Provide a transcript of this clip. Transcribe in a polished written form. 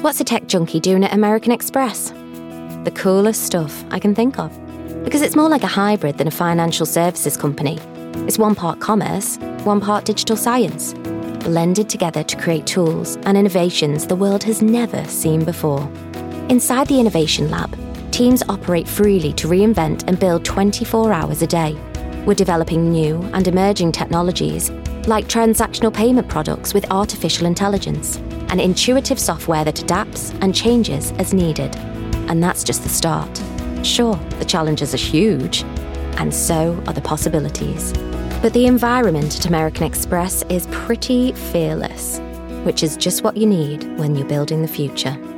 What's a tech junkie doing at American Express? The coolest stuff I can think of. Because it's more like a hybrid than a financial services company. It's one part commerce, one part digital science, blended together to create tools and innovations the world has never seen before. Inside the Innovation Lab, teams operate freely to reinvent and build 24 hours a day. We're developing new and emerging technologies like transactional payment products with artificial intelligence and intuitive software that adapts and changes as needed. And that's just the start. Sure, the challenges are huge, and so are the possibilities. But the environment at American Express is pretty fearless, which is just what you need when you're building the future.